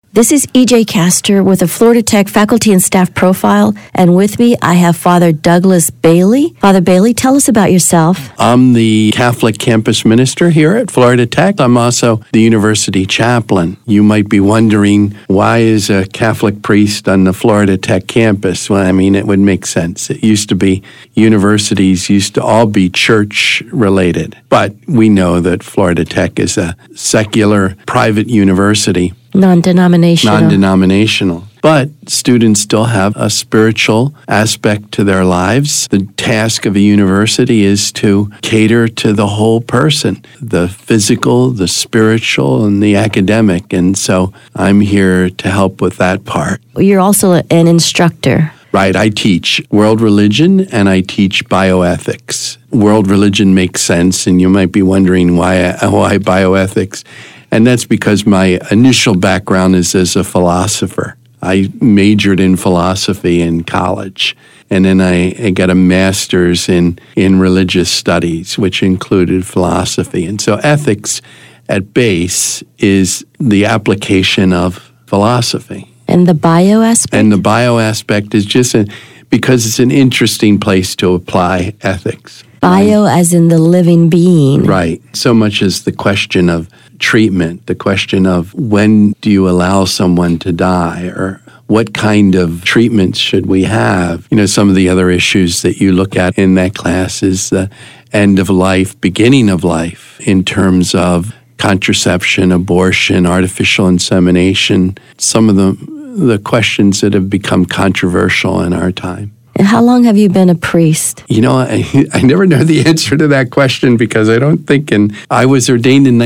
This is E.J. Castor with a Florida Tech faculty and staff profile, and with me I have Father Douglas Bailey. Father Bailey, tell us about yourself. I'm the Catholic campus minister here at Florida Tech. I'm also the university chaplain. You might be wondering, why is a Catholic priest on the Florida Tech campus? Well, I mean, it would make sense. It used to be universities used to all be church related, but we know that Florida Tech is a secular private university. Non-denominational. But students still have a spiritual aspect to their lives. The task of a university is to cater to the whole person, the physical, the spiritual, and the academic. And so I'm here to help with that part. You're also an instructor. Right. I teach world religion and I teach bioethics. World religion makes sense, and you might be wondering why bioethics. And that's because my initial background is as a philosopher. I majored in philosophy in college, and then I got a master's in religious studies, which included philosophy. And so ethics at base is the application of philosophy. And the bio aspect? And the bio aspect is just because it's an interesting place to apply ethics. Bio as in the living being. Right. So much as the question of treatment, the question of when do you allow someone to die, or what kind of treatments should we have? You know, some of the other issues that you look at in that class is the end of life, beginning of life, in terms of contraception, abortion, artificial insemination, some of the questions that have become controversial in our time. How long have you been a priest? You know, I never know the answer to that question because I don't think I was ordained in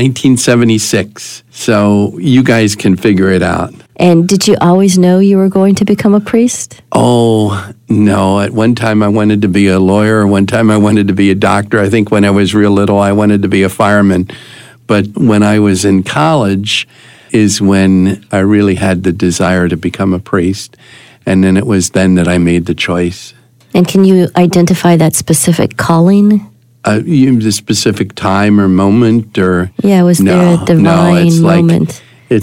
1976, so you guys can figure it out. And did you always know you were going to become a priest? Oh, no. At one time I wanted to be a lawyer. One time I wanted to be a doctor. I think when I was real little I wanted to be a fireman. But when I was in college is when I really had the desire to become a priest. And then it was then that I made the choice. And can you identify that specific calling? The specific time or moment, or was there a divine moment?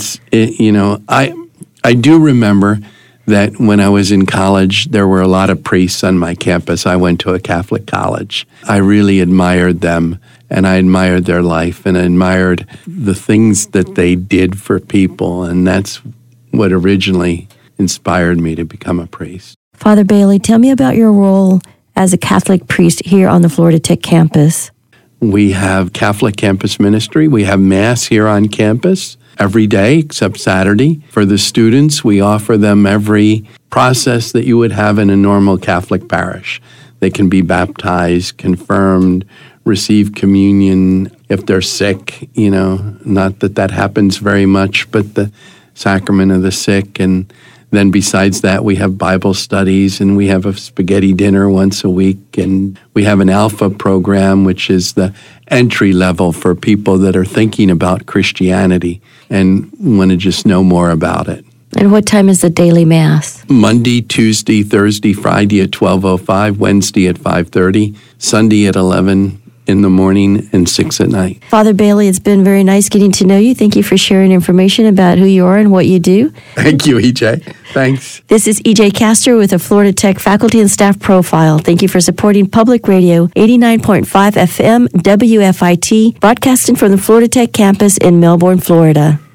I do remember that when I was in college, there were a lot of priests on my campus. I went to a Catholic college. I really admired them, and I admired their life, and I admired the things that they did for people, and that's what originally inspired me to become a priest. Father Bailey, tell me about your role as a Catholic priest here on the Florida Tech campus. We have Catholic campus ministry. We have Mass here on campus every day except Saturday. For the students, we offer them every process that you would have in a normal Catholic parish. They can be baptized, confirmed, receive communion if they're sick, not that happens very much, but the sacrament of the sick. And then besides that, we have Bible studies, and we have a spaghetti dinner once a week, and we have an Alpha program, which is the entry level for people that are thinking about Christianity and want to just know more about it. And what time is the daily Mass? Monday, Tuesday, Thursday, Friday at 12:05, Wednesday at 5:30, Sunday at 11 in the morning and 6 at night. Father Bailey, it's been very nice getting to know you. Thank you for sharing information about who you are and what you do. Thank you, EJ. Thanks. This is EJ Castor with a Florida Tech faculty and staff profile. Thank you for supporting Public Radio 89.5 FM WFIT, broadcasting from the Florida Tech campus in Melbourne, Florida.